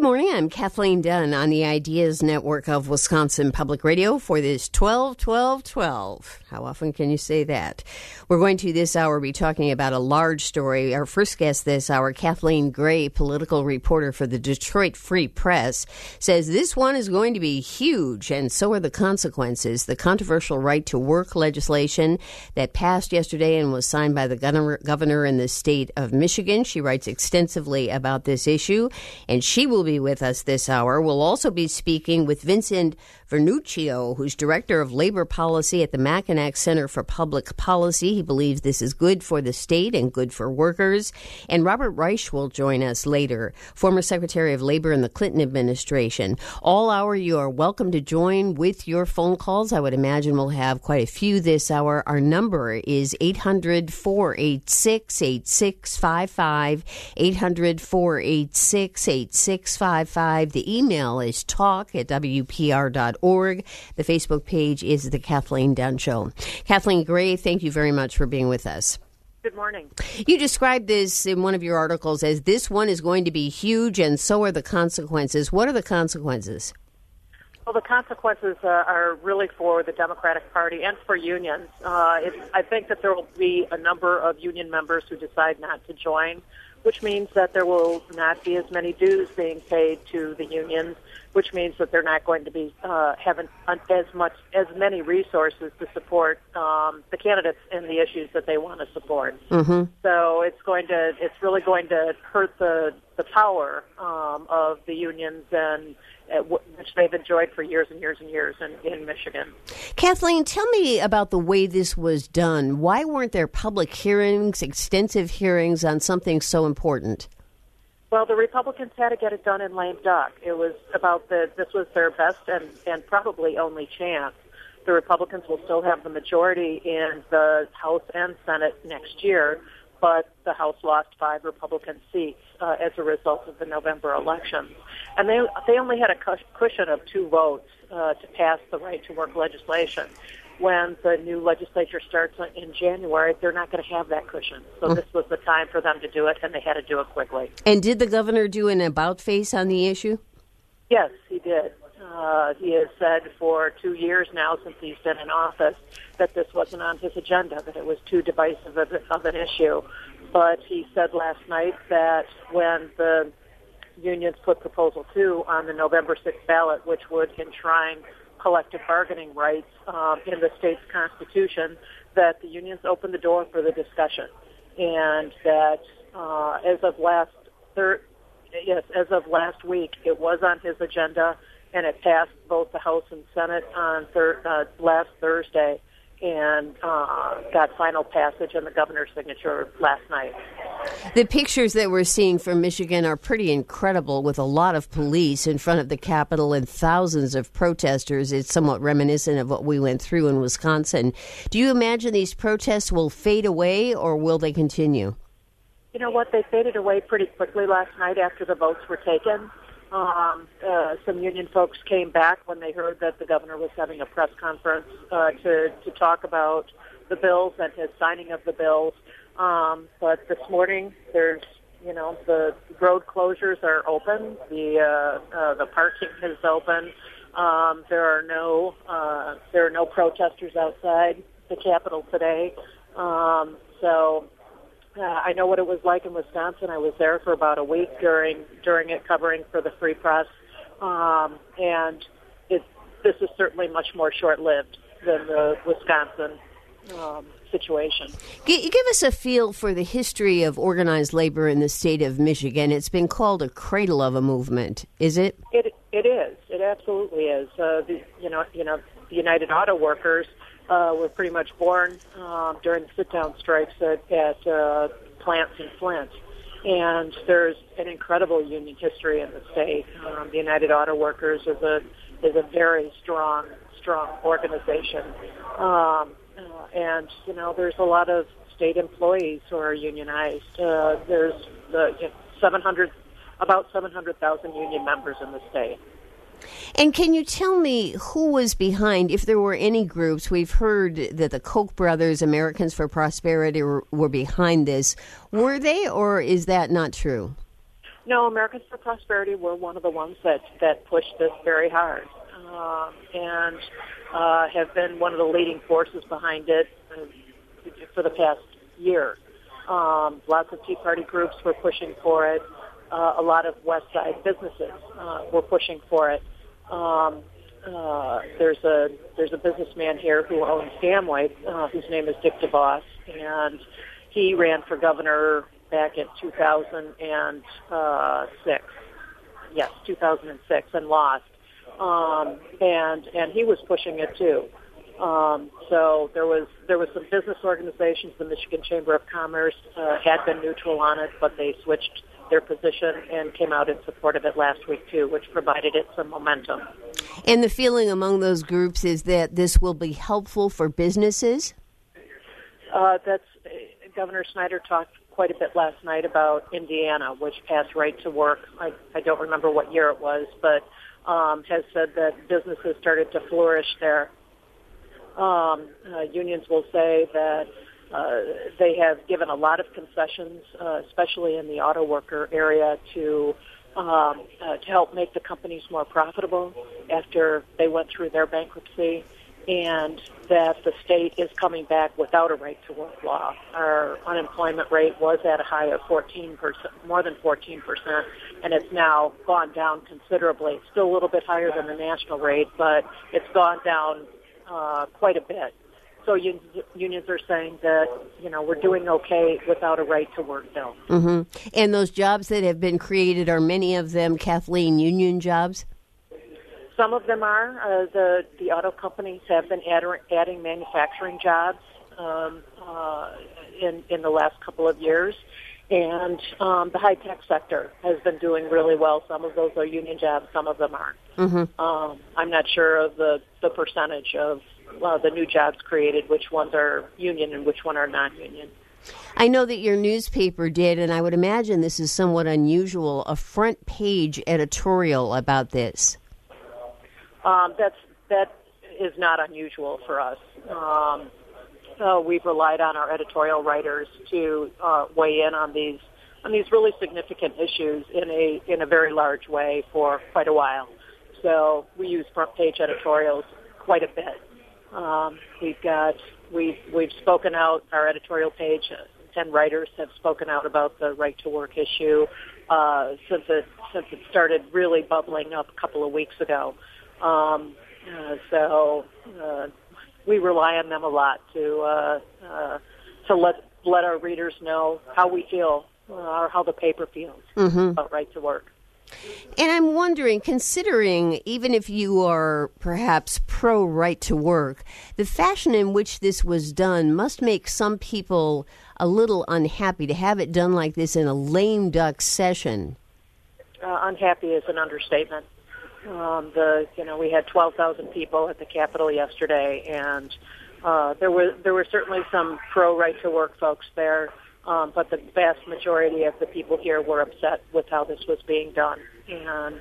morning. I'm Kathleen Dunn on the Ideas Network of Wisconsin Public Radio for this 12-12-12. How often can you say that? We're going to this hour be talking about a large story. Our first guest this hour, Kathleen Gray, political reporter for the Detroit Free Press, says this one is going to be huge, and so are the consequences. The controversial right to work legislation that passed yesterday and was signed by the governor in the state of Michigan. She writes extensively about this issue, and she will be with us this hour. We'll also be speaking with Vincent Vernuccio, who's director of labor policy at the Mackinac Center for Public Policy. He believes this is good for the state and good for workers. And Robert Reich will join us later, former Secretary of Labor in the Clinton administration. All hour, you are welcome to join with your phone calls. I would imagine we'll have quite a few this hour. Our number is 800-486-8655, 800-486-8655. The email is talk@wpr.org. The Facebook page is The Kathleen Dunn Show. Kathleen Gray, thank you very much for being with us. Good morning. You described this in one of your articles as this one is going to be huge, and so are the consequences. What are the consequences? Well, the consequences are really for the Democratic Party and for unions. I think that there will be a number of union members who decide not to join, which means that there will not be as many dues being paid to the unions, which means that they're not going to be having as many resources to support the candidates in the issues that they want to support. Mm-hmm. So it's really going to hurt the power of the unions and which they've enjoyed for years and years and years in Michigan. Kathleen, tell me about the way this was done. Why weren't there public hearings, extensive hearings on something so important? Well, the Republicans had to get it done in lame duck. It was about this was their best and probably only chance. The Republicans will still have the majority in the House and Senate next year, but the House lost 5 Republican seats as a result of the November elections. And they only had a cushion of 2 votes to pass the right to work legislation. When the new legislature starts in January, they're not going to have that cushion. So this was the time for them to do it, and they had to do it quickly. And did the governor do an about-face on the issue? Yes, he did. He has said for 2 years now, since he's been in office, that this wasn't on his agenda, that it was too divisive of an issue. But he said last night that when the unions put Proposal 2 on the November 6th ballot, which would enshrine collective bargaining rights in the state's constitution, that the unions opened the door for the discussion, and that as of last week, it was on his agenda, and it passed both the House and Senate on last Thursday, and got final passage and the governor's signature last night. The pictures that we're seeing from Michigan are pretty incredible, with a lot of police in front of the Capitol and thousands of protesters. It's somewhat reminiscent of what we went through in Wisconsin. Do you imagine these protests will fade away, or will they continue? You know what? They faded away pretty quickly last night after the votes were taken. Some union folks came back when they heard that the governor was having a press conference to talk about the bills and his signing of the bills. But this morning, the road closures are open. The parking is open. There are no protesters outside the Capitol today. I know what it was like in Wisconsin. I was there for about a week during it, covering for the Free Press, and this is certainly much more short-lived than the Wisconsin situation. Give us a feel for the history of organized labor in the state of Michigan. It's been called a cradle of a movement. Is it? It is. It absolutely is. The United Auto Workers were pretty much born during the sit-down strikes at plants in Flint. And there's an incredible union history in the state. The United Auto Workers is a very strong organization. And there's a lot of state employees who are unionized. There's about 700,000 union members in the state. And can you tell me who was behind, if there were any groups? We've heard that the Koch brothers, Americans for Prosperity, were behind this. Were they, or is that not true? No, Americans for Prosperity were one of the ones that pushed this very hard, and have been one of the leading forces behind it for the past year. Lots of Tea Party groups were pushing for it. A lot of West Side businesses were pushing for it. There's a businessman here who owns Amway, whose name is Dick DeVos, and he ran for governor back in 2006. Yes, 2006, and lost. And he was pushing it too. So there was some business organizations. The Michigan Chamber of Commerce had been neutral on it, but they switched their position and came out in support of it last week too, which provided it some momentum. And the feeling among those groups is that this will be helpful for businesses? Governor Snyder talked quite a bit last night about Indiana, which passed right to work. I don't remember what year it was, but has said that businesses started to flourish there. Unions will say that they have given a lot of concessions, especially in the auto worker area, to help make the companies more profitable after they went through their bankruptcy, and that the state is coming back without a right-to-work law. Our unemployment rate was at a high of 14%, more than 14%, and it's now gone down considerably. It's still a little bit higher than the national rate, but it's gone down quite a bit. So unions are saying that, we're doing okay without a right-to-work bill. Mm-hmm. And those jobs that have been created, are many of them, Kathleen, union jobs? Some of them are. The auto companies have been adding manufacturing jobs in the last couple of years. And the high-tech sector has been doing really well. Some of those are union jobs, some of them aren't. Mm-hmm. I'm not sure of the percentage of the new jobs created, which ones are union and which one are non-union. I know that your newspaper did, and I would imagine this is somewhat unusual, a front-page editorial about this. That is not unusual for us. We've relied on our editorial writers to weigh in on these really significant issues in a very large way for quite a while. So we use front page editorials quite a bit. We've spoken out. Our editorial page, 10 writers have spoken out about the right to work issue since it started really bubbling up a couple of weeks ago. So we rely on them a lot to let our readers know how we feel or how the paper feels about right to work. And I'm wondering, considering even if you are perhaps pro right to work, the fashion in which this was done must make some people a little unhappy to have it done like this in a lame duck session. Unhappy is an understatement. We had 12,000 people at the Capitol yesterday, and there were certainly some pro right to work folks there, but the vast majority of the people here were upset with how this was being done, and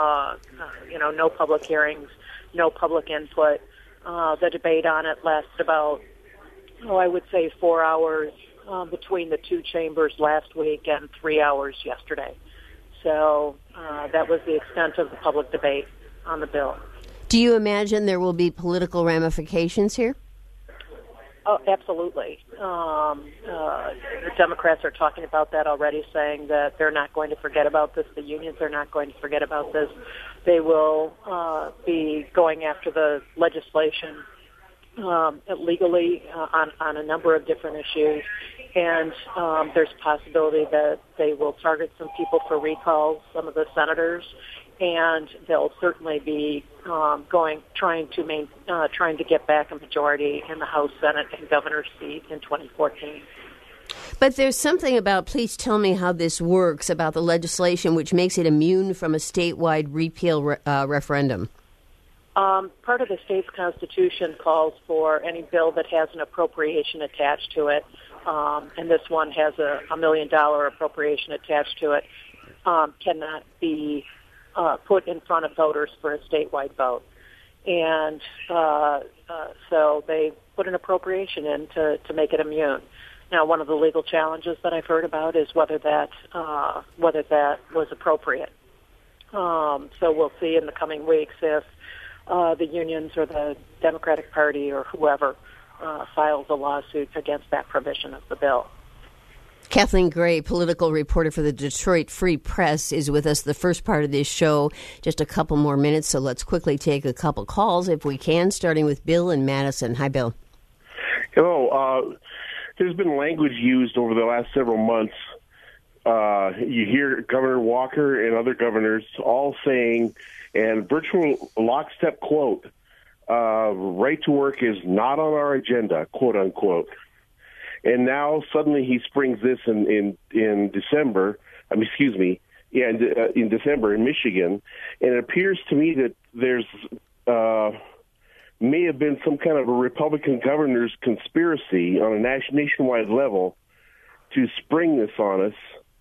no public hearings, no public input. The debate on it lasted about, I would say 4 hours between the two chambers last week and 3 hours yesterday. So that was the extent of the public debate on the bill. Do you imagine there will be political ramifications here? Oh, absolutely. The Democrats are talking about that already, saying that they're not going to forget about this. The unions are not going to forget about this. They will be going after the legislation legally on a number of different issues. And there's a possibility that they will target some people for recalls, some of the senators, and they'll certainly be trying to get back a majority in the House, Senate, and governor's seat in 2014. But there's something about, please tell me how this works, about the legislation which makes it immune from a statewide repeal referendum. Part of the state's constitution calls for any bill that has an appropriation attached to it, and this one has a $1 million appropriation attached to it, cannot be put in front of voters for a statewide vote. And so they put an appropriation in to make it immune. Now, one of the legal challenges that I've heard about is whether that was appropriate. So we'll see in the coming weeks if the unions or the Democratic Party or whoever files a lawsuit against that provision of the bill. Kathleen Gray, political reporter for the Detroit Free Press, is with us the first part of this show. Just a couple more minutes, so let's quickly take a couple calls if we can, starting with Bill in Madison. Hi, Bill. Hello. There's been language used over the last several months. You hear Governor Walker and other governors all saying, and virtual lockstep quote, right to work is not on our agenda, quote unquote. And now suddenly he springs this in December. In December in Michigan, and it appears to me that there's may have been some kind of a Republican governor's conspiracy on a nationwide level to spring this on us,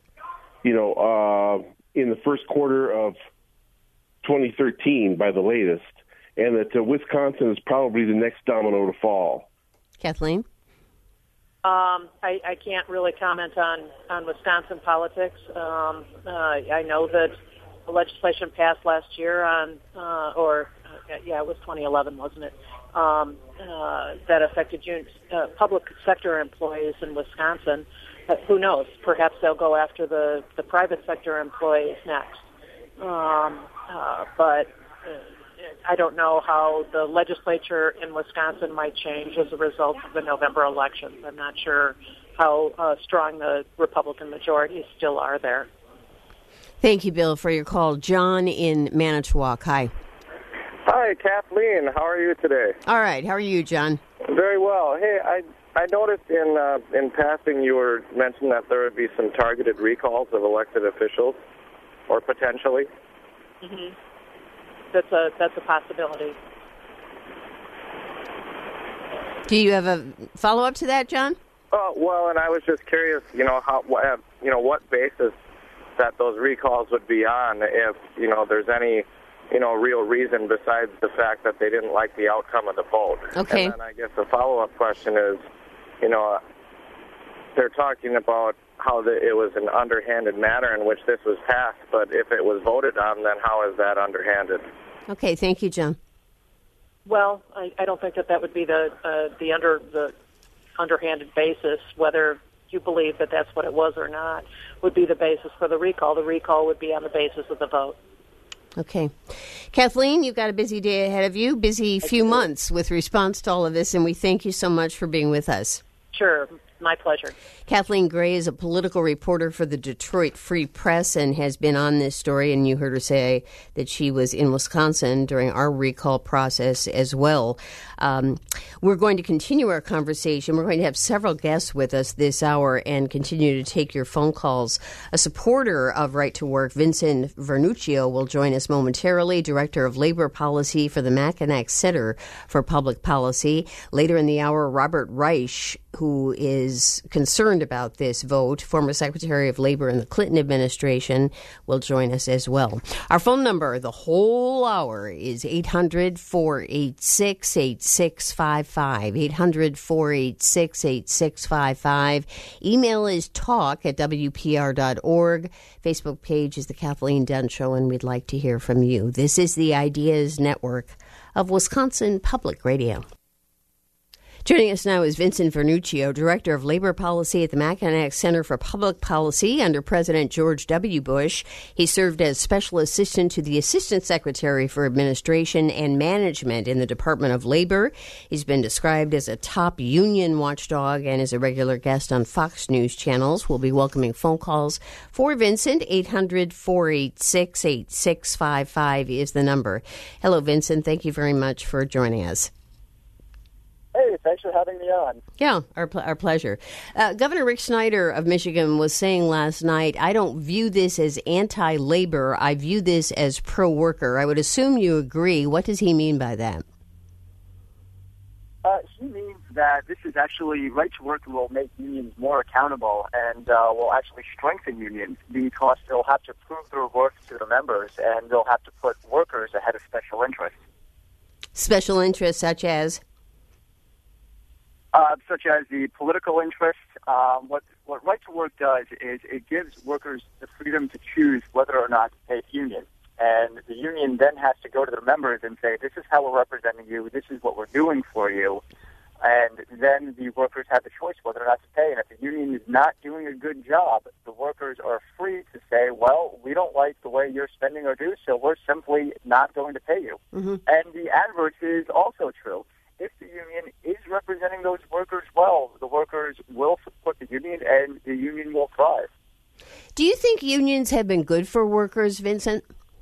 in the first quarter of 2013 by the latest, and that Wisconsin is probably the next domino to fall. Kathleen? I can't really comment on Wisconsin politics. I know that the legislation passed last year it was 2011, wasn't it? That affected public sector employees in Wisconsin. Who knows? Perhaps they'll go after the private sector employees next. But I don't know how the legislature in Wisconsin might change as a result of the November elections. I'm not sure how strong the Republican majorities still are there. Thank you, Bill, for your call. John in Manitowoc. Hi. Hi, Kathleen. How are you today? All right. How are you, John? Very well. Hey, I noticed in passing you were mentioning that there would be some targeted recalls of elected officials, or potentially. Mm-hmm. That's a possibility. Do you have a follow-up to that, John? Well, and I was just curious, what basis that those recalls would be on, if there's any real reason besides the fact that they didn't like the outcome of the vote. Okay. And then I guess the follow-up question is, they're talking about how it was an underhanded manner in which this was passed, but if it was voted on, then how is that underhanded? Okay, thank you, John. Well, I don't think that would be the underhanded basis. Whether you believe that that's what it was or not would be the basis for the recall. The recall would be on the basis of the vote. Okay. Kathleen, you've got a busy day ahead of you, busy few months with response to all of this, and we thank you so much for being with us. Sure. My pleasure. Kathleen Gray is a political reporter for the Detroit Free Press and has been on this story, and you heard her say that she was in Wisconsin during our recall process as well. We're going to continue our conversation. We're going to have several guests with us this hour and continue to take your phone calls. A supporter of Right to Work, Vincent Vernuccio, will join us momentarily, Director of Labor Policy for the Mackinac Center for Public Policy. Later in the hour, Robert Reich, who is concerned about this vote, former Secretary of Labor in the Clinton administration, will join us as well. Our phone number the whole hour is 800-486-8655, 800-486-8655. Email is talk@wpr.org. Facebook page is The Kathleen Dunn Show, and we'd like to hear from you. This is the Ideas Network of Wisconsin Public Radio. Joining us now is Vincent Vernuccio, Director of Labor Policy at the Mackinac Center for Public Policy under President George W. Bush. He served as Special Assistant to the Assistant Secretary for Administration and Management in the Department of Labor. He's been described as a top union watchdog and is a regular guest on Fox News channels. We'll be welcoming phone calls for Vincent. 800-486-8655 is the number. Hello, Vincent. Thank you very much for joining us. Hey, thanks for having me on. Yeah, our pleasure. Governor Rick Snyder of Michigan was saying last night, I don't view this as anti-labor. I view this as pro-worker. I would assume you agree. What does he mean by that? He means that this is actually Right to Work will make unions more accountable and will actually strengthen unions because they'll have to prove their worth to the members and they'll have to put workers ahead of special interests. Special interests such as? such as the political interest. What Right to Work does is it gives workers the freedom to choose whether or not to pay the union. And the union then has to go to their members and say, this is how we're representing you, this is what we're doing for you. And then the workers have the choice whether or not to pay. And if the union is not doing a good job, the workers are free to say, well, we don't like the way you're spending our dues, so we're simply not going to pay you. Mm-hmm. And the adverse is also true. If the union is representing those workers well, the workers will support the union and the union will thrive. Do you think unions have been good for workers, Vincent?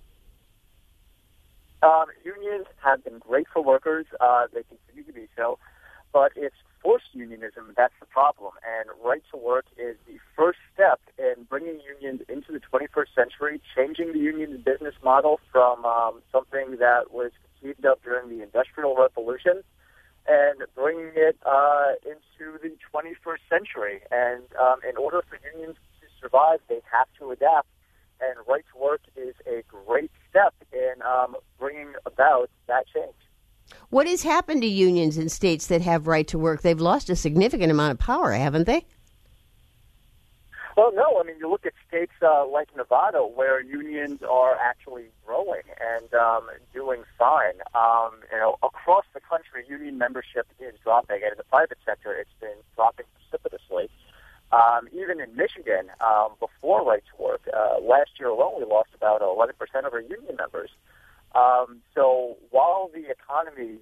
Unions have been great for workers. They continue to be so. But it's forced unionism that's the problem. And Right to Work is the first step in bringing unions into the 21st century, changing the union's business model from something that was conceived of during the Industrial Revolution and bringing it into the 21st century. And in order for unions to survive, they have to adapt. And Right to Work is a great step in bringing about that change. What has happened to unions in states that have Right to Work? They've lost a significant amount of power, haven't they? Well, no. I mean, you look at states like Nevada, where unions are actually growing and doing fine. Across the country, union membership is dropping, and in the private sector, it's been dropping precipitously. Even in Michigan, before Right to Work, last year alone, we lost about 11% of our union members. So while the economy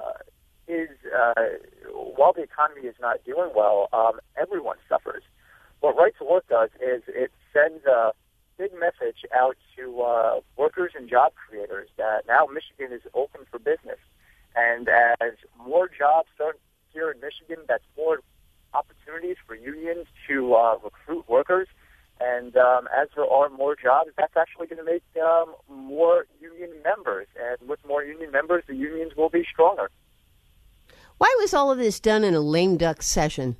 is not doing well, everyone suffers. What Right to Work does is it sends a big message out to workers and job creators that now Michigan is open for business. And as more jobs start here in Michigan, that's more opportunities for unions to recruit workers. And as there are more jobs, that's actually going to make more union members. And with more union members, the unions will be stronger. Why was all of this done in a lame duck session?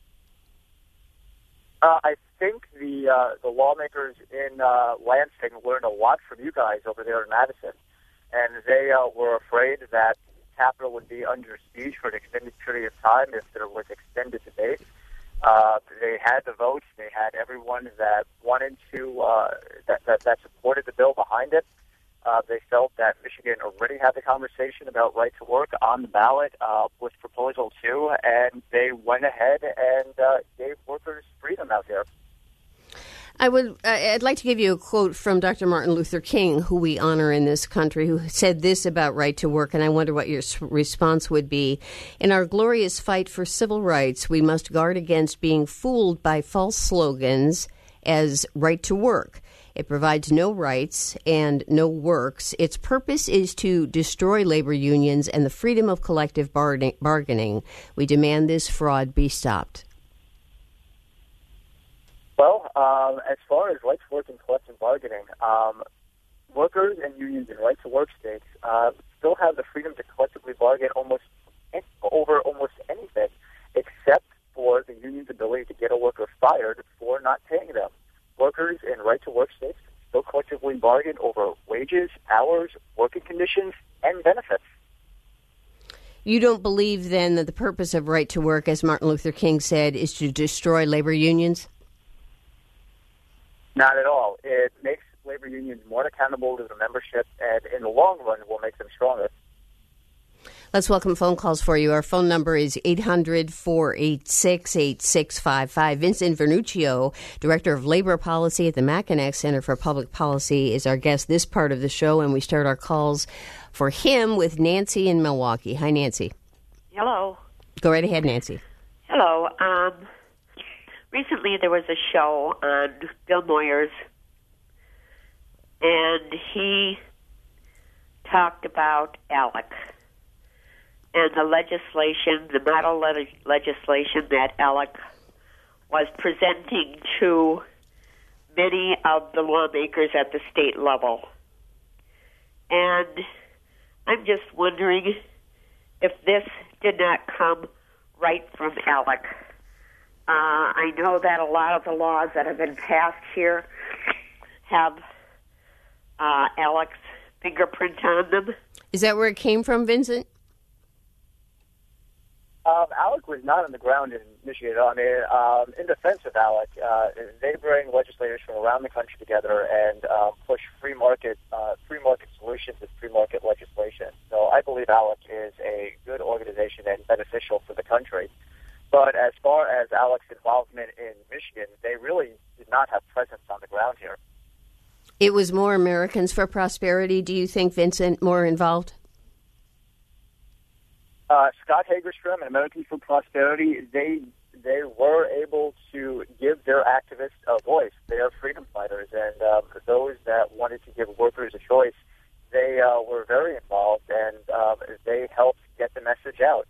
I think the lawmakers in Lansing learned a lot from you guys over there in Madison. And they were afraid that the Capitol would be under siege for an extended period of time if there was extended debate. They had the votes. They had everyone that wanted to that supported the bill behind it. They felt that Michigan already had the conversation about Right to Work on the ballot with Proposal 2, and they went ahead and gave workers freedom out there. I'd like to give you a quote from Dr. Martin Luther King, who we honor in this country, who said this about Right to Work, and I wonder what your response would be. In our glorious fight for civil rights, we must guard against being fooled by false slogans as Right to Work. It provides no rights and no works. Its purpose is to destroy labor unions and the freedom of collective bargaining. We demand this fraud be stopped. Well, as far as Right to Work and collective bargaining, workers and unions in Right to Work states still have the freedom to collectively bargain over almost anything, except for the union's ability to get a worker fired for not paying them. Workers in Right to Work states still collectively bargain over wages, hours, working conditions, and benefits. You don't believe, then, that the purpose of Right to Work, as Martin Luther King said, is to destroy labor unions? Not at all. It makes labor unions more accountable to their membership, and in the long run, will make them stronger. Let's welcome phone calls for you. Our phone number is 800-486-8655. Vincent Vernuccio, Director of Labor Policy at the Mackinac Center for Public Policy, is our guest this part of the show, and we start our calls for him with Nancy in Milwaukee. Hi, Nancy. Hello. Go right ahead, Nancy. Hello. Recently there was a show on Bill Moyers, and he talked about ALEC and the legislation, the model legislation that ALEC was presenting to many of the lawmakers at the state level. And I'm just wondering if this did not come right from ALEC. I know that a lot of the laws that have been passed here have ALEC's fingerprint on them. Is that where it came from, Vincent? ALEC was not on the ground in Michigan. I mean, in defense of ALEC, they bring legislators from around the country together and push free market solutions and free market legislation. So I believe ALEC is a good organization and beneficial for the country. But as far as ALEC's involvement in Michigan, they really did not have presence on the ground here. It was more Americans for Prosperity, do you think, Vincent, more involved? Scott Hagerstrom and Americans for Prosperity, they were able to give their activists a voice. They are freedom fighters, and for those that wanted to give workers a choice, they were very involved, and they helped get the message out.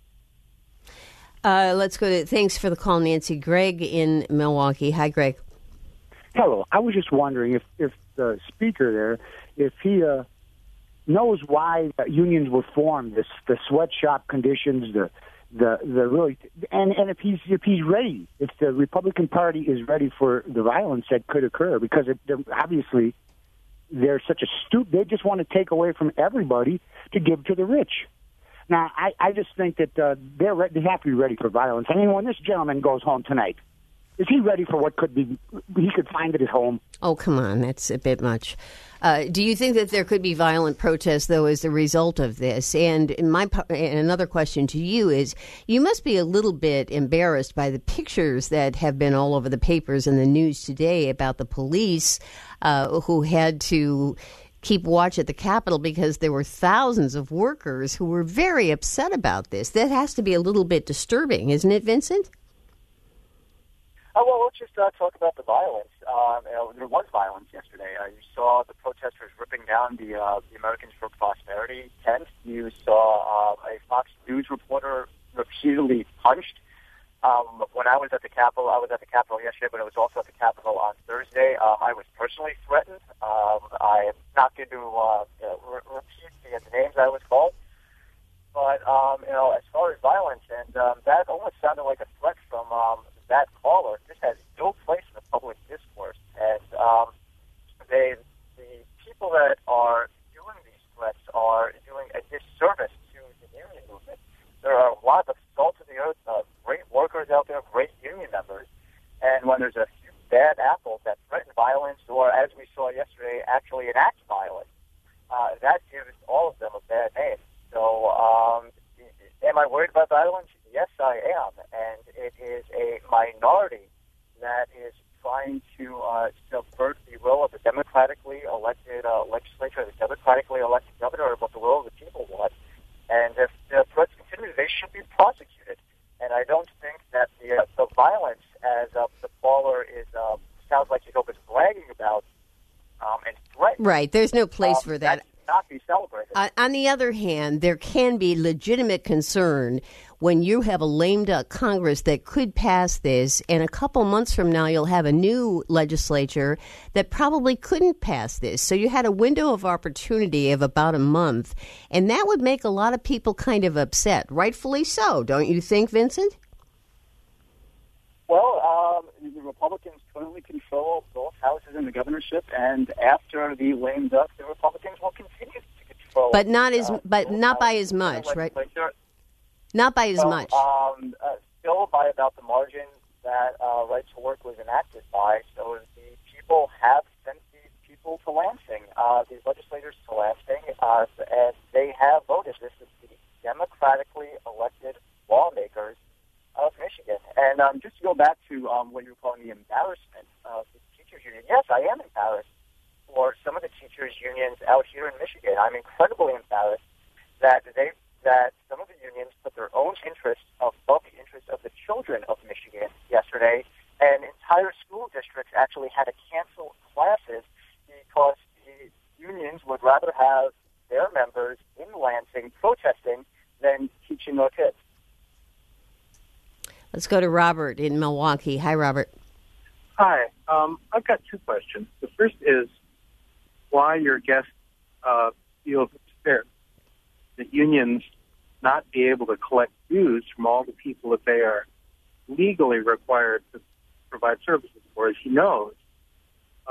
Let's go to, thanks for the call, Nancy. Greg in Milwaukee. Hi, Greg. Hello. I was just wondering if the speaker there, if he knows why unions were formed, the sweatshop conditions, the really, and if he's ready, if the Republican Party is ready for the violence that could occur, because obviously they're such a they just want to take away from everybody to give to the rich. Now, I just think that they have to be ready for violence. I mean, when this gentleman goes home tonight, is he ready for what he could find at his home? Oh, come on. That's a bit much. Do you think that there could be violent protests, though, as a result of this? And another question to you is, you must be a little bit embarrassed by the pictures that have been all over the papers and the news today about the police who had to keep watch at the Capitol because there were thousands of workers who were very upset about this. That has to be a little bit disturbing, isn't it, Vincent? Well, let's just talk about the violence. There was violence yesterday. You saw the protesters ripping down the Americans for Prosperity tent. You saw a Fox News reporter repeatedly punched. When I was at the Capitol, yesterday, but I was also at the Capitol on Thursday. I was personally threatened. I am not going to repeat the names I was called. But, as far as violence, and that almost sounded like a threat from that caller. This has no place in the public discourse. And the people that are doing these threats are doing a disservice to the union movement. There are a lot of salt of the earth, great workers out there, great union members. And when there's a few bad apples that threaten violence or, as we saw yesterday, actually enact violence, that gives all of them a bad name. So am I worried about violence? Yes, I am. And it is a minority that is trying to subvert the will of the democratically elected legislature, the democratically elected governor, or what the will of the people want. And if the threats continue, they should be prosecuted. And I don't think that the violence, as the caller sounds like he's always bragging about and threatening. Right. There's no place for that. That should not be celebrated. On the other hand, there can be legitimate concern when you have a lame duck Congress that could pass this, and a couple months from now you'll have a new legislature that probably couldn't pass this. So you had a window of opportunity of about a month, and that would make a lot of people kind of upset, rightfully so, don't you think, Vincent? Well, the Republicans currently control both houses in the governorship, and after the lame duck, the Republicans will continue to control. But not by as much, right? Not by as much. Still by about the margin that Right to Work was enacted by. So the people have sent these people to Lansing, these legislators to Lansing, and they have voted. This is the democratically elected lawmakers of Michigan. And just to go back to what you were calling the embarrassment of the teachers union, yes, I am embarrassed for some of the teachers unions out here in Michigan. I'm incredibly embarrassed that some of the unions put their own interests above the interests of the children of Michigan yesterday, and entire school districts actually had to cancel classes because the unions would rather have their members in Lansing protesting than teaching their kids. Let's go to Robert in Milwaukee. Hi, Robert. Hi. I've got two questions. The first is why your guest feels it's fair that unions not be able to collect dues from all the people that they are legally required to provide services for. As he knows,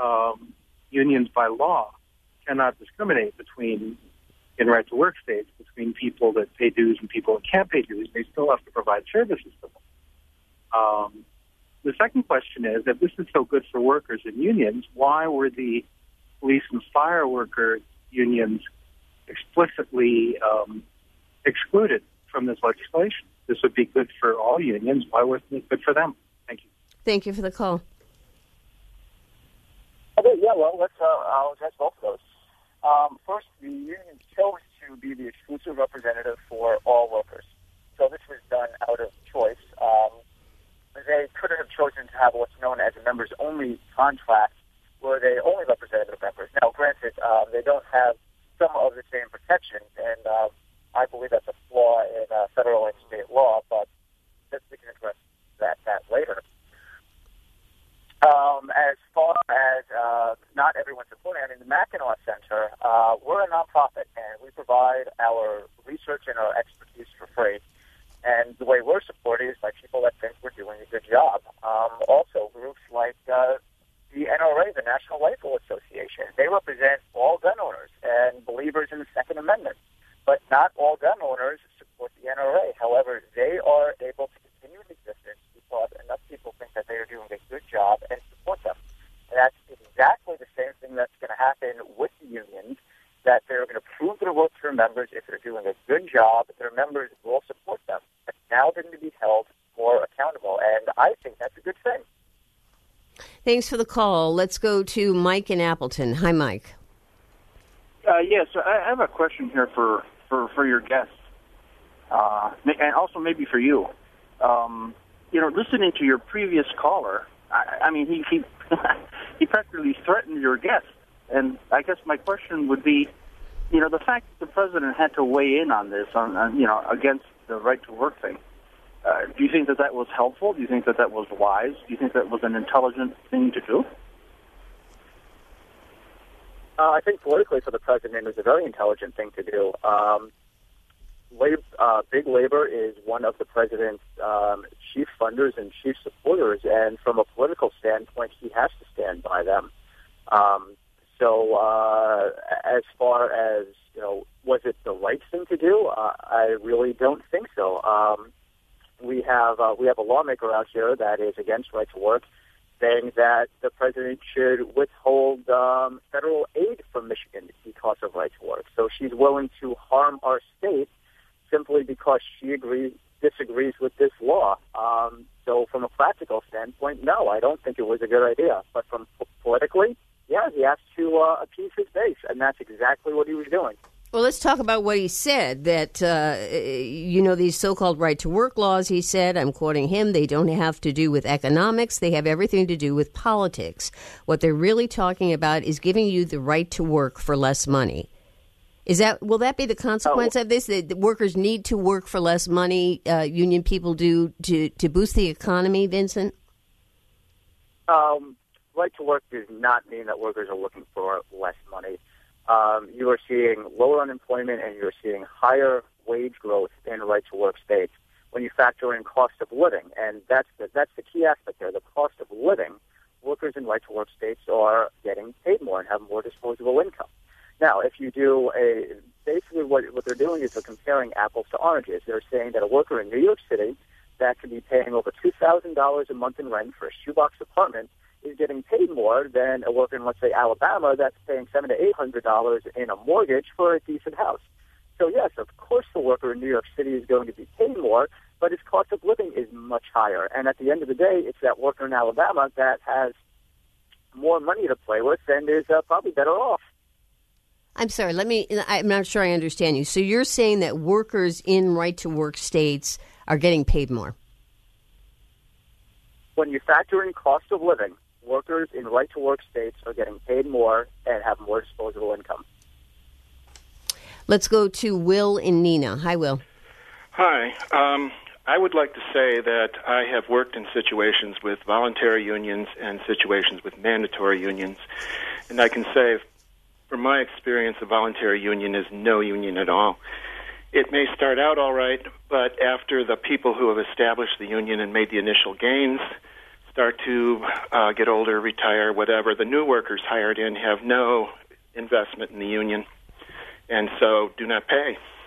unions by law cannot discriminate in right-to-work states between people that pay dues and people that can't pay dues. They still have to provide services to them. The second question is, if this is so good for workers and unions, why were the police and fire worker unions explicitly excluded from this legislation? This would be good for all unions. Why wasn't it good for them? Thank you. Thank you for the call. Okay, yeah, well, I'll address both of those. First, the union chose to be the exclusive representative for all workers. So this was done out of choice. They could have chosen to have what's known as a members-only contract, where they only represented the members. Now, granted, they don't have some of the same protections, and I believe that's a flaw in federal and state law, but we can address that later. As far as not everyone supporting, I mean, the Mackinac Center, we're a nonprofit, and we provide our research and our expertise for free. And the way we're supported is by people that think we're doing a good job. Also, groups like the NRA, the National Rifle Association, they represent all gun owners and believers in the Second Amendment. But not all gun owners support the NRA. However, they are able to continue in existence because enough people think that they are doing a good job and support them. And that's exactly the same thing that's going to happen with the unions, that they're going to prove their work to their members. If they're doing a good job, their members will support them. But now they're going to be held more accountable, and I think that's a good thing. Thanks for the call. Let's go to Mike in Appleton. Hi, Mike. Yes, I have a question here for your guest, and also maybe for you. Listening to your previous caller, I mean, he he practically threatened your guest, and I guess my question would be, the fact that the president had to weigh in on this, against the right to work thing. Do you think that was helpful? Do you think that was wise? Do you think that was an intelligent thing to do? I think politically for the president it was a very intelligent thing to do. Big Labor is one of the president's chief funders and chief supporters, and from a political standpoint, he has to stand by them. So as far as, was it the right thing to do? I really don't think so. We have a lawmaker out here that is against right to work, saying that the president should withhold federal aid from Michigan because of right to work. So she's willing to harm our state simply because she disagrees with this law. So from a practical standpoint, no, I don't think it was a good idea. But from politically, yeah, he has to appease his base, and that's exactly what he was doing. Well, let's talk about what he said, that, these so-called right-to-work laws, he said, I'm quoting him, they don't have to do with economics. They have everything to do with politics. What they're really talking about is giving you the right to work for less money. Will that be the consequence of this? That workers need to work for less money, union people do, to boost the economy, Vincent? Right to work does not mean that workers are looking for less money. You are seeing lower unemployment and you're seeing higher wage growth in right-to-work states when you factor in cost of living. And that's the key aspect there, the cost of living. Workers in right-to-work states are getting paid more and have more disposable income. Now, if you do basically what they're doing is they're comparing apples to oranges. They're saying that a worker in New York City that could be paying over $2,000 a month in rent for a shoebox apartment is getting paid more than a worker in, let's say, Alabama that's paying $700 to $800 in a mortgage for a decent house. So, yes, of course the worker in New York City is going to be paid more, but his cost of living is much higher. And at the end of the day, it's that worker in Alabama that has more money to play with and is probably better off. I'm sorry, I'm not sure I understand you. So you're saying that workers in right-to-work states are getting paid more? When you factor in cost of living, workers in right-to-work states are getting paid more and have more disposable income. Let's go to Will in Neenah. Hi, Will. Hi. I would like to say that I have worked in situations with voluntary unions and situations with mandatory unions, and I can say, from my experience, a voluntary union is no union at all. It may start out all right, but after the people who have established the union and made the initial gains start to get older, retire, whatever, the new workers hired in have no investment in the union and so do not pay.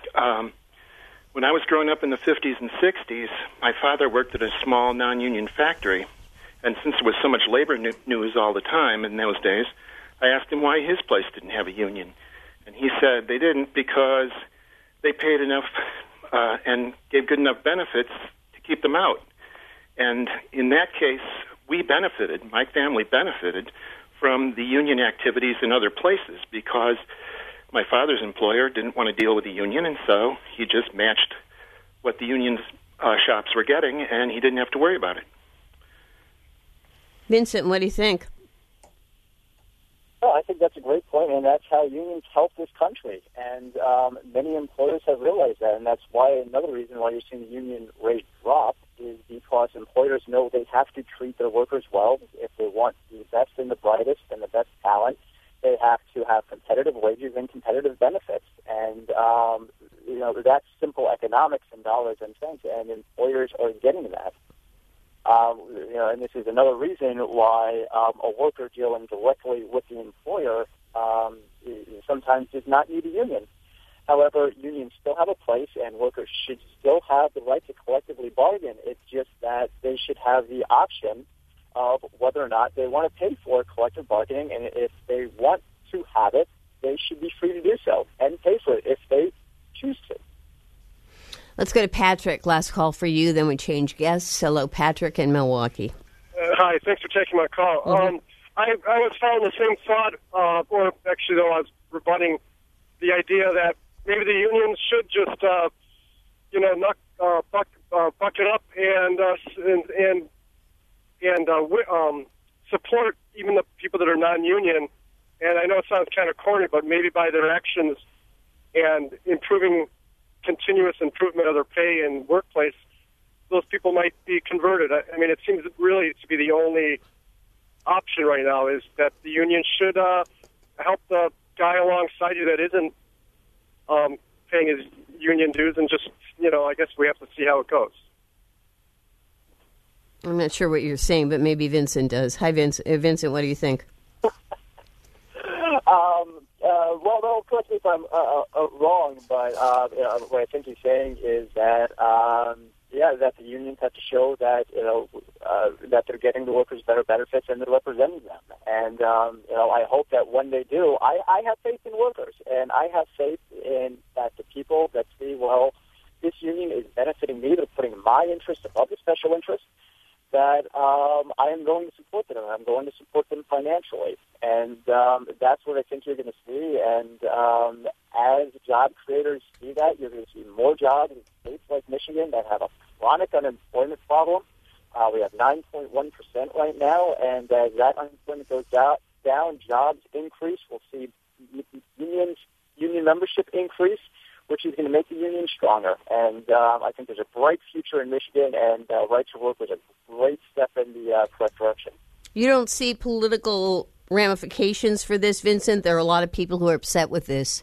When I was growing up in the 50s and 60s, my father worked at a small non-union factory. And since there was so much labor news all the time in those days, I asked him why his place didn't have a union. And he said they didn't because they paid enough and gave good enough benefits to keep them out. And in that case, we benefited, my family benefited, from the union activities in other places because my father's employer didn't want to deal with the union, and so he just matched what the union's shops were getting, and he didn't have to worry about it. Vincent, what do you think? Well, I think that's a great point, and that's how unions help this country. And many employers have realized that, and that's why another reason why you're seeing the union rate drop is because employers know they have to treat their workers well. If they want the best and the brightest and the best talent, they have to have competitive wages and competitive benefits. And, that's simple economics in dollars and cents, and employers are getting that. And this is another reason why a worker dealing directly with the employer sometimes does not need a union. However, unions still have a place, and workers should still have the right to collectively bargain. It's just that they should have the option of whether or not they want to pay for collective bargaining, and if they want to have it, they should be free to do so and pay for it if they choose to. Let's go to Patrick. Last call for you, then we change guests. Hello, Patrick in Milwaukee. Hi, thanks for taking my call. Mm-hmm. I was following the same thought, or actually, though, I was rebutting the idea that maybe the unions should just, buck it up and support even the people that are non-union. And I know it sounds kind of corny, but maybe by their actions and continuous improvement of their pay and workplace, those people might be converted. I mean, it seems really to be the only option right now is that the union should help the guy alongside you that isn't paying his union dues, and just, I guess we have to see how it goes. I'm not sure what you're saying, but maybe Vincent does. Hi, Vincent, what do you think? Well, no, correct me if I'm wrong, but what I think he's saying is that, that the unions have to show that, that they're getting the workers better benefits and they're representing them. And, I hope that when they do, I have faith in workers, and I have faith in that the people that see, well, this union is benefiting me, they're putting my interests above the special interests, that I am going to support them. I'm going to support them financially. And that's what I think you're going to see. And as job creators see that, you're going to see more jobs in states like Michigan that have a chronic unemployment problem. We have 9.1% right now. And as that unemployment goes down, jobs increase. We'll see union membership increase, which is going to make the union stronger. And I think there's a bright future in Michigan, and Right to Work was a great step in the correct direction. You don't see political ramifications for this, Vincent? There are a lot of people who are upset with this.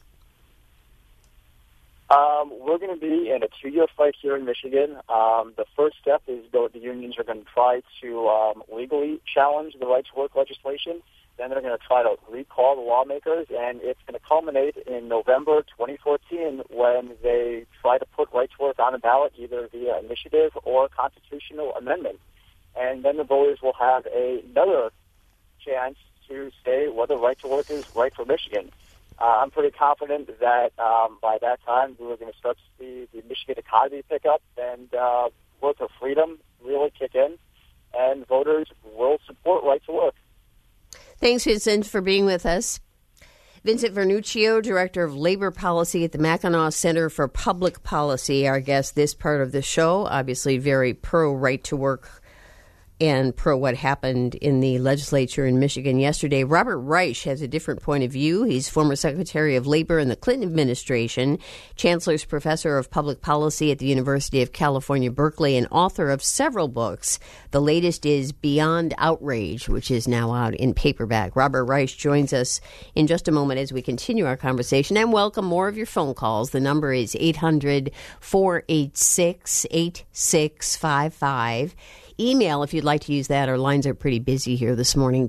We're going to be in a 2-year fight here in Michigan. The first step is the unions are going to try to legally challenge the Right to Work legislation. Then they're going to try to recall the lawmakers, and it's going to culminate in November 2014 when they try to put Right to Work on the ballot either via initiative or constitutional amendment. And then the voters will have another chance to say whether Right to Work is right for Michigan. I'm pretty confident that by that time we're going to start to see the Michigan economy pick up and worker freedom really kick in, and voters will support Right to Work. Thanks, Vincent, for being with us. Vincent Vernuccio, Director of Labor Policy at the Mackinac Center for Public Policy, our guest this part of the show, obviously very pro-right to work and pro what happened in the legislature in Michigan yesterday. Robert Reich has a different point of view. He's former Secretary of Labor in the Clinton administration, Chancellor's Professor of Public Policy at the University of California, Berkeley, and author of several books. The latest is Beyond Outrage, which is now out in paperback. Robert Reich joins us in just a moment as we continue our conversation, and welcome more of your phone calls. The number is 800-486-8655. Email, if you'd like to use that. Our lines are pretty busy here this morning.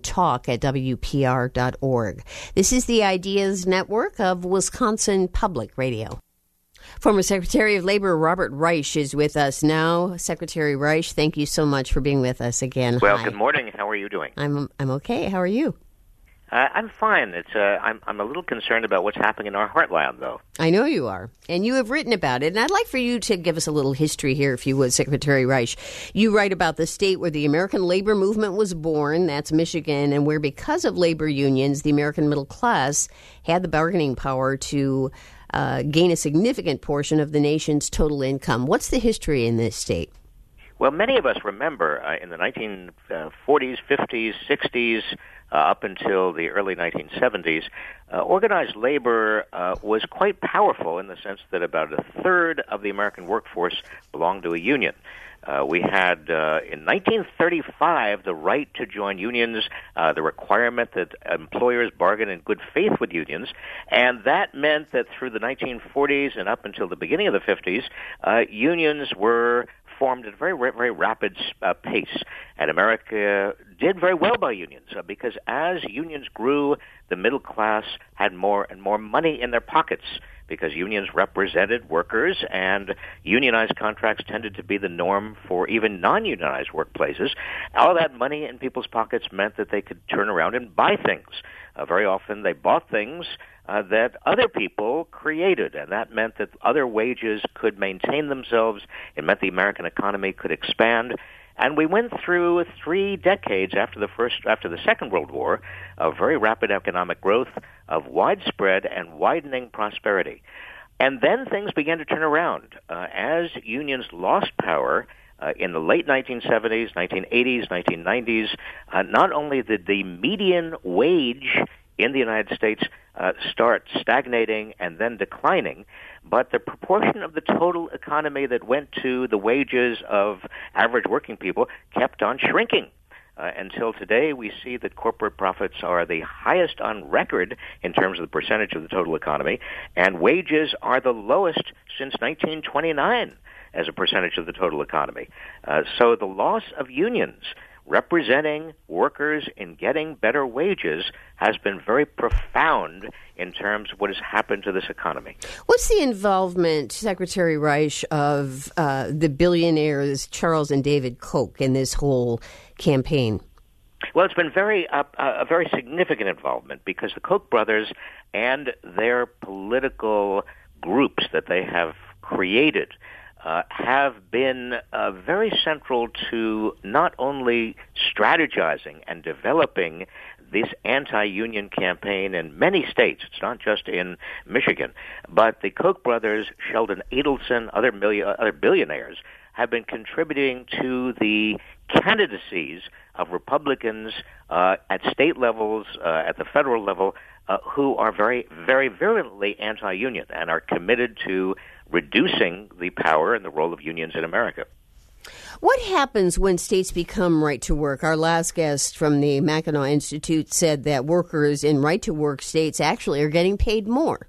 talk@wpr.org. This is the Ideas Network of Wisconsin Public Radio. Former Secretary of Labor Robert Reich is with us now. Secretary Reich, thank you so much for being with us again. Well, Hi. Good morning. How are you doing? I'm okay. How are you? I'm fine. I'm a little concerned about what's happening in our heartland, though. I know you are, and you have written about it, and I'd like for you to give us a little history here, if you would, Secretary Reich. You write about the state where the American labor movement was born, that's Michigan, and where because of labor unions, the American middle class had the bargaining power to gain a significant portion of the nation's total income. What's the history in this state? Well, many of us remember in the 1940s, 50s, 60s, up until the early 1970s, organized labor was quite powerful in the sense that about a third of the American workforce belonged to a union. We had, in 1935, the right to join unions, the requirement that employers bargain in good faith with unions, and that meant that through the 1940s and up until the beginning of the 50s, unions were formed at a very, very rapid pace. And America did very well by unions because as unions grew, the middle class had more and more money in their pockets because unions represented workers and unionized contracts tended to be the norm for even non-unionized workplaces. All that money in people's pockets meant that they could turn around and buy things. Very often they bought things that other people created, and that meant that other wages could maintain themselves. It meant the American economy could expand. And we went through 3 decades after the Second World War of very rapid economic growth, of widespread and widening prosperity. And then things began to turn around. As unions lost power in the late 1970s, 1980s, 1990s, not only did the median wage in the United States start stagnating and then declining, but the proportion of the total economy that went to the wages of average working people kept on shrinking. Until today, we see that corporate profits are the highest on record in terms of the percentage of the total economy, and wages are the lowest since 1929 as a percentage of the total economy. So the loss of unions representing workers in getting better wages has been very profound in terms of what has happened to this economy. What's the involvement, Secretary Reich, of the billionaires Charles and David Koch in this whole campaign? Well, it's been a very significant involvement because the Koch brothers and their political groups that they have created have been very central to not only strategizing and developing this anti-union campaign in many states. It's not just in Michigan. But the Koch brothers, Sheldon Adelson, other billionaires, have been contributing to the candidacies of Republicans at state levels, at the federal level, who are very, very virulently anti-union and are committed to reducing the power and the role of unions in America. What happens when states become right-to-work? Our last guest from the Mackinac Institute said that workers in right-to-work states actually are getting paid more.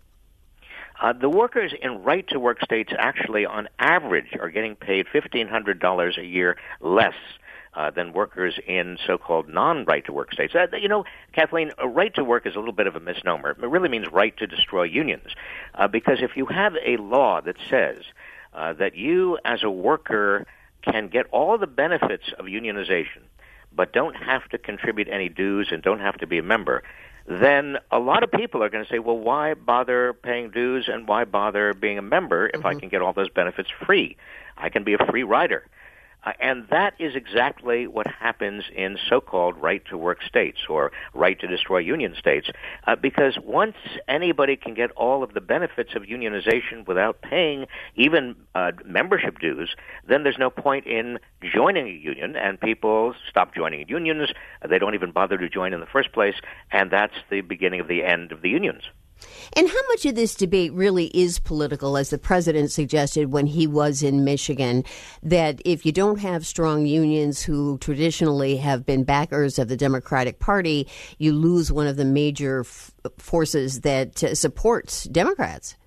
The workers in right-to-work states actually, on average, are getting paid $1,500 a year less than workers in so-called non-right-to-work states. Kathleen, a right-to-work is a little bit of a misnomer. It really means right to destroy unions. Because if you have a law that says that you as a worker can get all the benefits of unionization, but don't have to contribute any dues and don't have to be a member, then a lot of people are going to say, well, why bother paying dues and why bother being a member if I can get all those benefits free? I can be a free rider. And that is exactly what happens in so-called right-to-work states or right-to-destroy-union states, because once anybody can get all of the benefits of unionization without paying even membership dues, then there's no point in joining a union, and people stop joining unions. They don't even bother to join in the first place, and that's the beginning of the end of the unions. And how much of this debate really is political, as the president suggested when he was in Michigan, that if you don't have strong unions who traditionally have been backers of the Democratic Party, you lose one of the major forces that supports Democrats?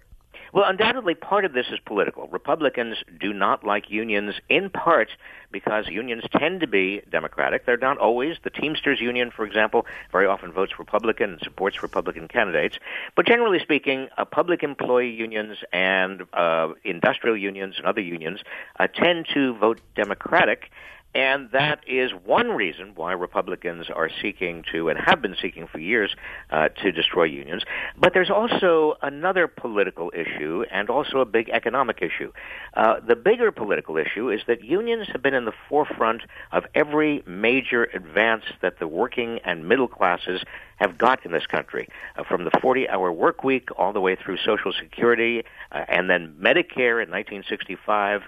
Well, undoubtedly, part of this is political. Republicans do not like unions, in part because unions tend to be Democratic. They're not always. The Teamsters Union, for example, very often votes Republican and supports Republican candidates. But generally speaking, public employee unions and industrial unions and other unions tend to vote Democratic. And that is one reason why Republicans are seeking to, and have been seeking for years, to destroy unions. But there's also another political issue and also a big economic issue. The bigger political issue is that unions have been in the forefront of every major advance that the working and middle classes have got in this country, from the 40-hour work week all the way through Social Security and then Medicare in 1965,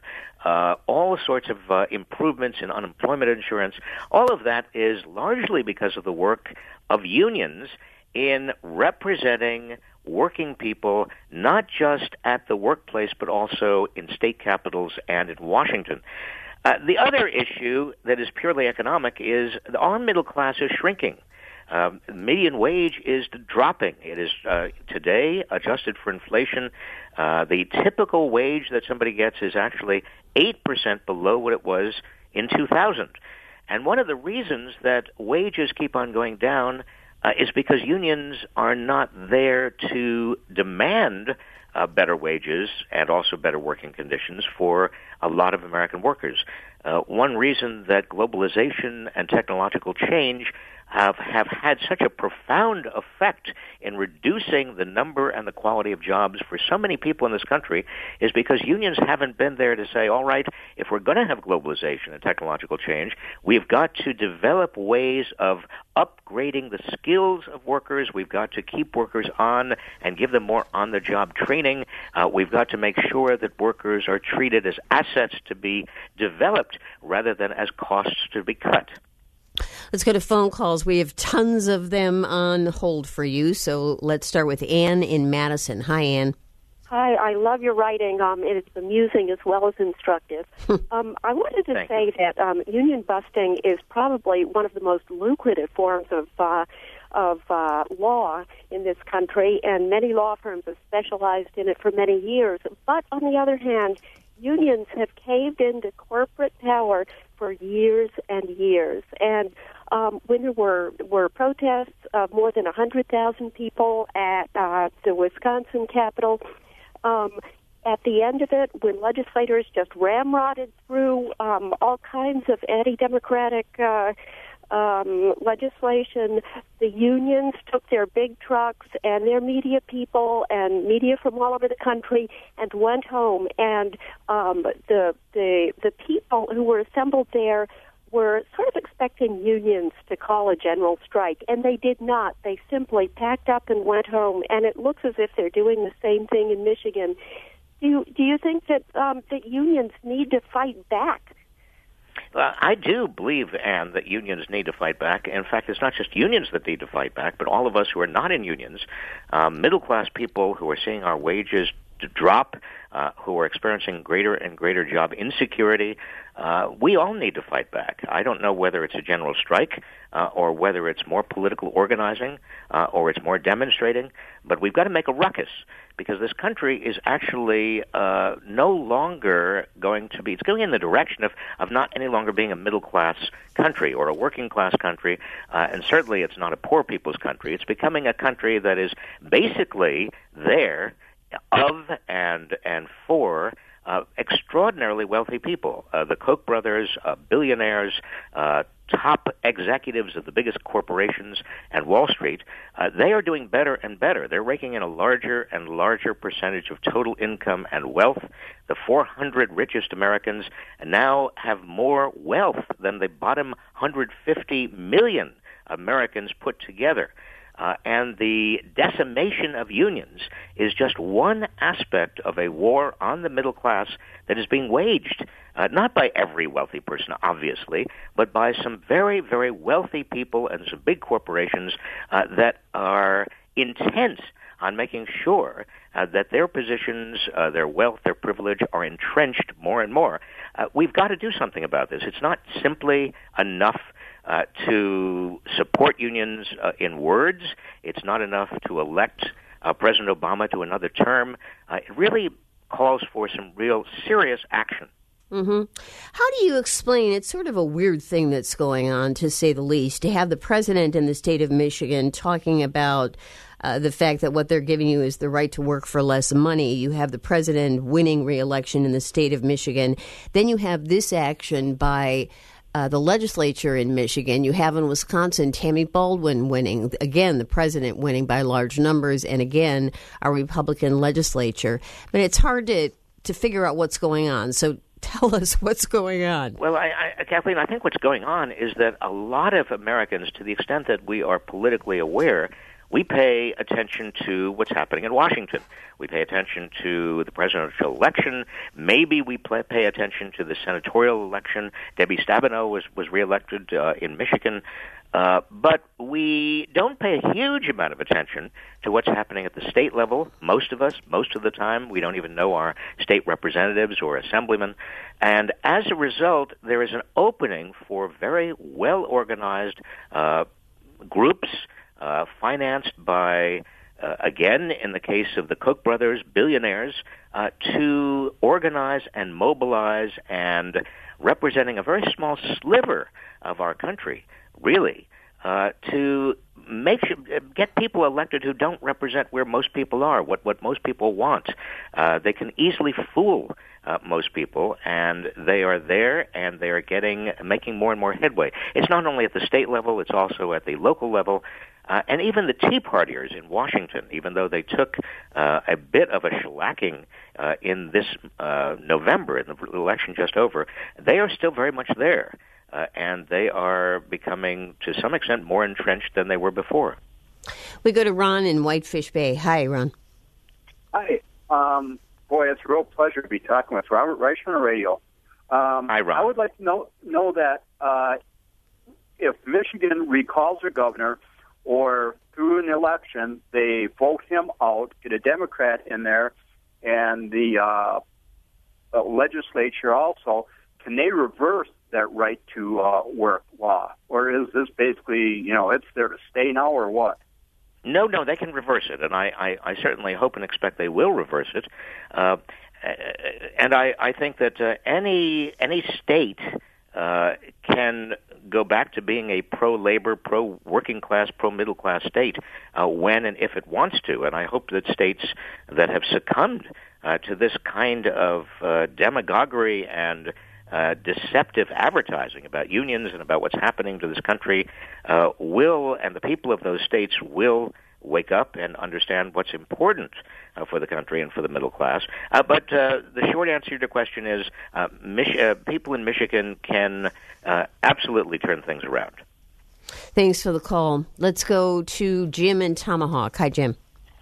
all sorts of improvements in unemployment insurance. All of that is largely because of the work of unions in representing working people, not just at the workplace, but also in state capitals and in Washington. The other issue that is purely economic is our middle class is shrinking. Median wage is dropping. It is today, adjusted for inflation, the typical wage that somebody gets is actually 8% below what it was in 2000. And one of the reasons that wages keep on going down is because unions are not there to demand better wages and also better working conditions for a lot of American workers. One reason that globalization and technological change have had such a profound effect in reducing the number and the quality of jobs for so many people in this country is because unions haven't been there to say, all right, if we're going to have globalization and technological change, we've got to develop ways of upgrading the skills of workers. We've got to keep workers on and give them more on-the-job training. We've got to make sure that workers are treated as assets to be developed rather than as costs to be cut. Let's go to phone calls. We have tons of them on hold for you. So let's start with Ann in Madison. Hi, Ann. Hi, I love your writing. It's amusing as well as instructive. I wanted to say that union busting is probably one of the most lucrative forms of law in this country, and many law firms have specialized in it for many years. But on the other hand, unions have caved into corporate power for years and years. And when there were protests of more than 100,000 people at the Wisconsin Capitol, at the end of it, when legislators just ramrodded through all kinds of anti-democratic legislation, the unions took their big trucks and their media people and media from all over the country and went home. And the people who were assembled there were sort of expecting unions to call a general strike, and they did not. They simply packed up and went home, and it looks as if they're doing the same thing in Michigan. Do you think that that unions need to fight back? I do believe, Anne, that unions need to fight back. In fact, it's not just unions that need to fight back, but all of us who are not in unions, middle-class people who are seeing our wages to drop, who are experiencing greater and greater job insecurity. We all need to fight back. I don't know whether it's a general strike or whether it's more political organizing or it's more demonstrating, but we've got to make a ruckus because this country is actually no longer going to be, it's going in the direction of not any longer being a middle-class country or a working-class country, and certainly it's not a poor people's country. It's becoming a country that is basically there of and for extraordinarily wealthy people. The Koch brothers, billionaires, top executives of the biggest corporations and Wall Street, they are doing better and better. They're raking in a larger and larger percentage of total income and wealth. The 400 richest Americans now have more wealth than the bottom 150 million Americans put together. And the decimation of unions is just one aspect of a war on the middle class that is being waged, not by every wealthy person, obviously, but by some very, very wealthy people and some big corporations that are intent on making sure that their positions, their wealth, their privilege are entrenched more and more. We've got to do something about this. It's not simply enough to support unions in words. It's not enough to elect President Obama to another term. It really calls for some real serious action. Mm-hmm. How do you explain, it's sort of a weird thing that's going on, to say the least, to have the president in the state of Michigan talking about the fact that what they're giving you is the right to work for less money. You have the president winning re-election in the state of Michigan. Then you have this action by the legislature in Michigan. You have in Wisconsin Tammy Baldwin winning. Again, the president winning by large numbers, and again, a Republican legislature. But it's hard to figure out what's going on. So tell us what's going on. Well, Kathleen, I think what's going on is that a lot of Americans, to the extent that we are politically aware, we pay attention to what's happening in Washington. We pay attention to the presidential election. Maybe we pay attention to the senatorial election. Debbie Stabenow was reelected in Michigan. But we don't pay a huge amount of attention to what's happening at the state level. Most of us, most of the time, we don't even know our state representatives or assemblymen. And as a result, there is an opening for very well-organized groups financed by, again, in the case of the Koch brothers, billionaires, to organize and mobilize and representing a very small sliver of our country, really, to get people elected who don't represent where most people are, what most people want. They can easily fool most people, and they are there, and they are making more and more headway. It's not only at the state level, it's also at the local level. And even the Tea Partiers in Washington, even though they took a bit of a shellacking in this November, in the election just over, they are still very much there. And they are becoming, to some extent, more entrenched than they were before. We go to Ron in Whitefish Bay. Hi, Ron. Hi. Boy, it's a real pleasure to be talking with Robert Reich on the radio. Hi, Ron. I would like to know that if Michigan recalls their governor, or through an election, they vote him out, get a Democrat in there, and the legislature also, can they reverse that right to work law? Or is this basically, it's there to stay now, or what? No, they can reverse it, and I certainly hope and expect they will reverse it. And I think that any state can go back to being a pro-labor, pro-working class, pro-middle class state when and if it wants to. And I hope that states that have succumbed to this kind of demagoguery and deceptive advertising about unions and about what's happening to this country will, and the people of those states will wake up and understand what's important for the country and for the middle class. But the short answer to your question is people in Michigan can absolutely turn things around. Thanks for the call. Let's go to Jim in Tomahawk. Hi, Jim.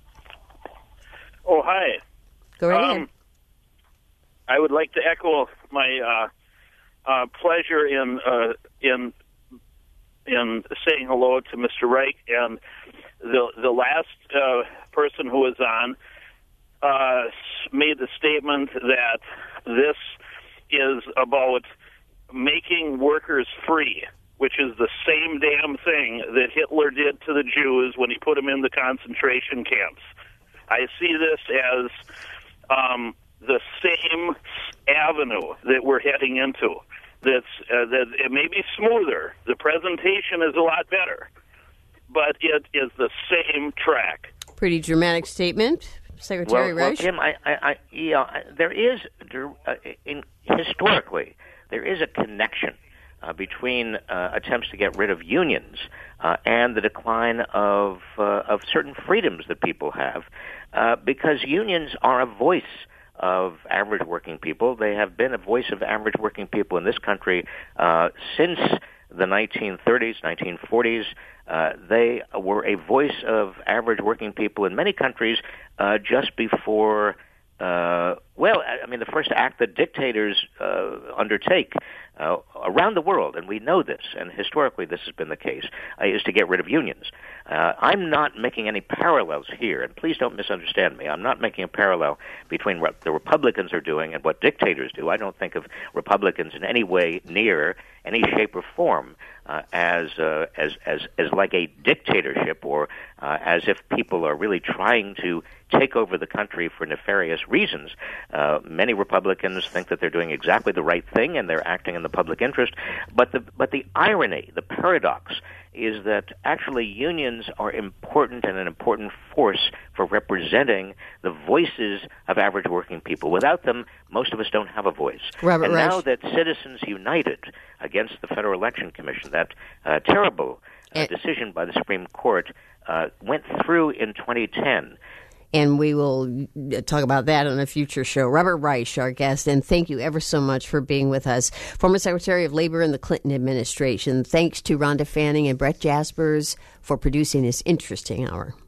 Oh, hi. Go right ahead. I would like to echo my pleasure in saying hello to Mr. Reich, and the last person who was on made the statement that this is about making workers free, which is the same damn thing that Hitler did to the Jews when he put them in the concentration camps. I see this as the same avenue that we're heading into. That it may be smoother. The presentation is a lot better, but it is the same track. Pretty dramatic statement, Secretary Reich. Well, Jim, there is historically there is a connection between attempts to get rid of unions and the decline of certain freedoms that people have, because unions are a voice of average working people. They have been a voice of average working people in this country since the 1930s, 1940s. They were a voice of average working people in many countries just before, the first act that dictators undertake around the world, and we know this, and historically this has been the case, is to get rid of unions. I'm not making any parallels here, and please don't misunderstand me. I'm not making a parallel between what the Republicans are doing and what dictators do. I don't think of Republicans in any way, near any shape or form, as like a dictatorship, or as if people are really trying to take over the country for nefarious reasons. Many Republicans think that they're doing exactly the right thing and they're acting in the public interest. But the irony, the paradox, is that actually unions are important and an important force for representing the voices of average working people. Without them, most of us don't have a voice. Robert Reich. Now that Citizens United against the Federal Election Commission, that terrible decision by the Supreme Court, went through in 2010. And we will talk about that on a future show. Robert Reich, our guest, and thank you ever so much for being with us. Former Secretary of Labor in the Clinton administration. Thanks to Rhonda Fanning and Brett Jaspers for producing this interesting hour.